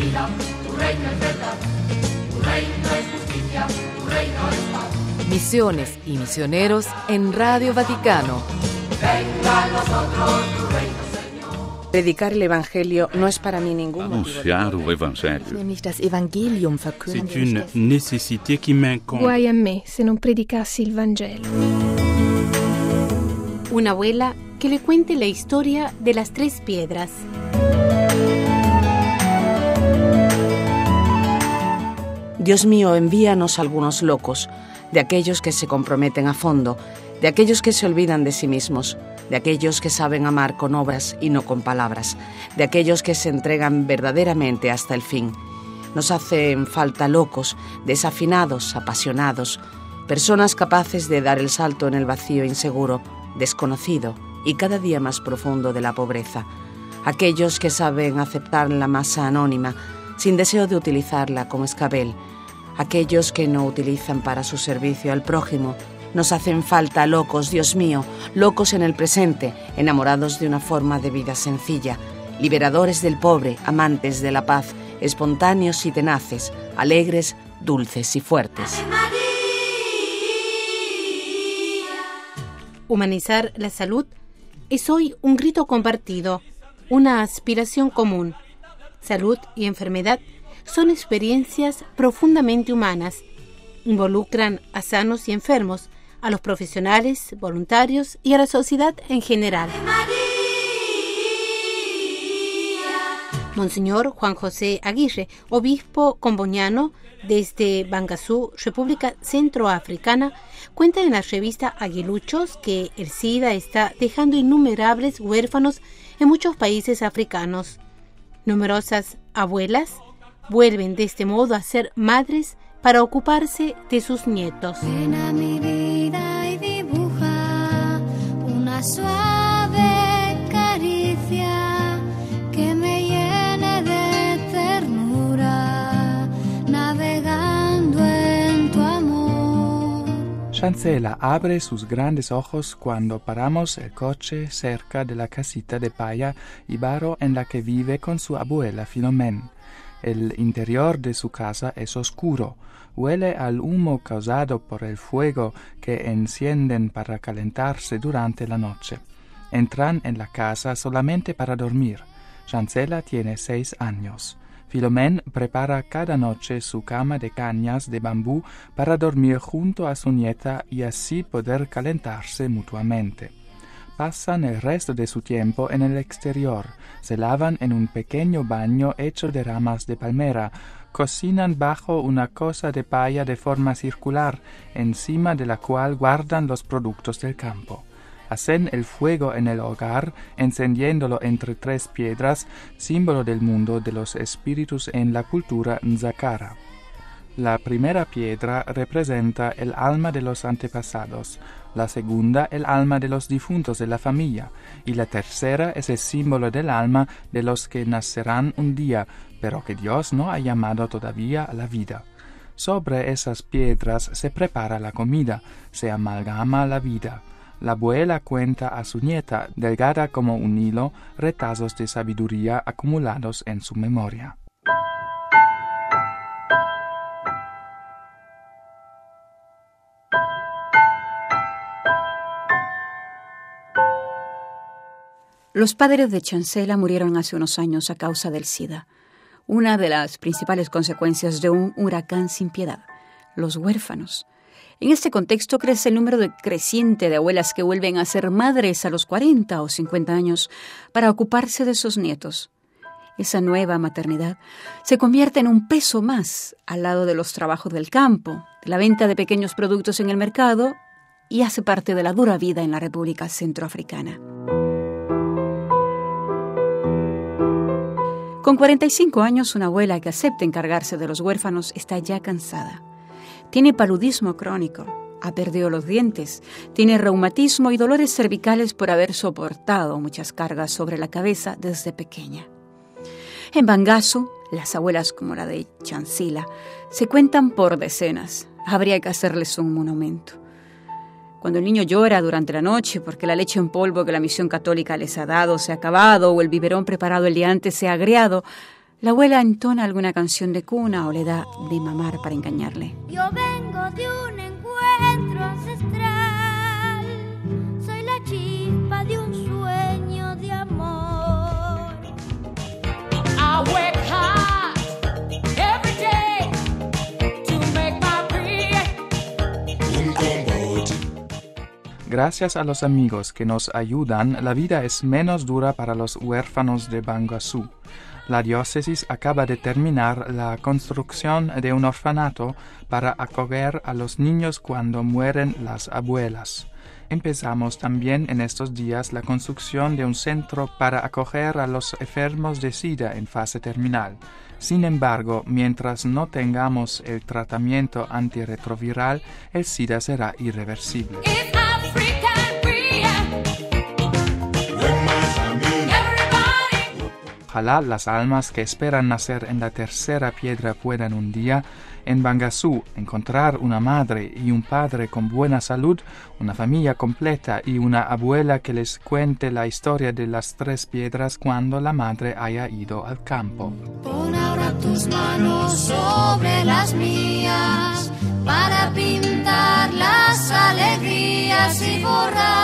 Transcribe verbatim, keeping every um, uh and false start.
vida, tu reino es verdad, tu reino es justicia, tu reino es paz. Misiones y misioneros en Radio Vaticano. Venga a nosotros tu reino, Señor. Predicar el Evangelio no es para mí ningún Anunciar o Evangelho Wenn ich das Evangelium verkünde. C'est une nécessité qui m'incombe. Guai a me se non predicassi il Vangelo. Una abuela que le cuente la historia de las tres piedras. Dios mío, envíanos algunos locos, de aquellos que se comprometen a fondo, de aquellos que se olvidan de sí mismos, de aquellos que saben amar con obras y no con palabras, de aquellos que se entregan verdaderamente hasta el fin. Nos hacen falta locos, desafinados, apasionados, personas capaces de dar el salto en el vacío inseguro, desconocido y cada día más profundo de la pobreza. Aquellos que saben aceptar la masa anónima sin deseo de utilizarla como escabel. Aquellos que no utilizan para su servicio al prójimo. Nos hacen falta locos, Dios mío, locos en el presente, enamorados de una forma de vida sencilla, liberadores del pobre, amantes de la paz, espontáneos y tenaces, alegres, dulces y fuertes. Humanizar la salud es hoy un grito compartido, una aspiración común. Salud y enfermedad son experiencias profundamente humanas. Involucran a sanos y enfermos, a los profesionales, voluntarios y a la sociedad en general. Monseñor Juan José Aguirre, obispo comboniano desde Bangasú, República Centroafricana, cuenta en la revista Aguiluchos que el SIDA está dejando innumerables huérfanos en muchos países africanos. Numerosas abuelas vuelven de este modo a ser madres para ocuparse de sus nietos. Ven a mi vida y dibuja una suave caricia que me llene de ternura, navegando en tu amor. Chancela abre sus grandes ojos cuando paramos el coche cerca de la casita de paya y barro en la que vive con su abuela Filomén. El interior de su casa es oscuro. Huele al humo causado por el fuego que encienden para calentarse durante la noche. Entran en la casa solamente para dormir. Chancela tiene seis años. Filomén prepara cada noche su cama de cañas de bambú para dormir junto a su nieta y así poder calentarse mutuamente. Pasan el resto de su tiempo en el exterior, se lavan en un pequeño baño hecho de ramas de palmera, cocinan bajo una cosa de paya de forma circular, encima de la cual guardan los productos del campo. Hacen el fuego en el hogar, encendiéndolo entre tres piedras, símbolo del mundo de los espíritus en la cultura nzakara. La primera piedra representa el alma de los antepasados, la segunda el alma de los difuntos de la familia, y la tercera es el símbolo del alma de los que nacerán un día, pero que Dios no ha llamado todavía a la vida. Sobre esas piedras se prepara la comida, se amalgama la vida. La abuela cuenta a su nieta, delgada como un hilo, retazos de sabiduría acumulados en su memoria. Los padres de Chancela murieron hace unos años a causa del SIDA, una de las principales consecuencias de un huracán sin piedad, los huérfanos. En este contexto crece el número de creciente de abuelas que vuelven a ser madres a los cuarenta o cincuenta años para ocuparse de sus nietos. Esa nueva maternidad se convierte en un peso más al lado de los trabajos del campo, de la venta de pequeños productos en el mercado y hace parte de la dura vida en la República Centroafricana. Con cuarenta y cinco años, una abuela que acepta encargarse de los huérfanos está ya cansada. Tiene paludismo crónico, ha perdido los dientes, tiene reumatismo y dolores cervicales por haber soportado muchas cargas sobre la cabeza desde pequeña. En Bangasú, las abuelas como la de Chancela se cuentan por decenas. Habría que hacerles un monumento. Cuando el niño llora durante la noche porque la leche en polvo que la misión católica les ha dado se ha acabado o el biberón preparado el día antes se ha agriado, La abuela entona alguna canción de cuna o le da de mamar para engañarle. Yo vengo de un encuentro ancestral, soy la chispa de un sueño de amor. I work hard every day to make my bread. Gracias a los amigos que nos ayudan, la vida es menos dura para los huérfanos de Bangassou. La diócesis acaba de terminar la construcción de un orfanato para acoger a los niños cuando mueren las abuelas. Empezamos también en estos días la construcción de un centro para acoger a los enfermos de SIDA en fase terminal. Sin embargo, mientras no tengamos el tratamiento antirretroviral, el SIDA será irreversible. Ojalá las almas que esperan nacer en la tercera piedra puedan un día, en Bangassou, encontrar una madre y un padre con buena salud, una familia completa y una abuela que les cuente la historia de las tres piedras cuando la madre haya ido al campo. Pon ahora tus manos sobre las mías para pintar las alegrías y borrar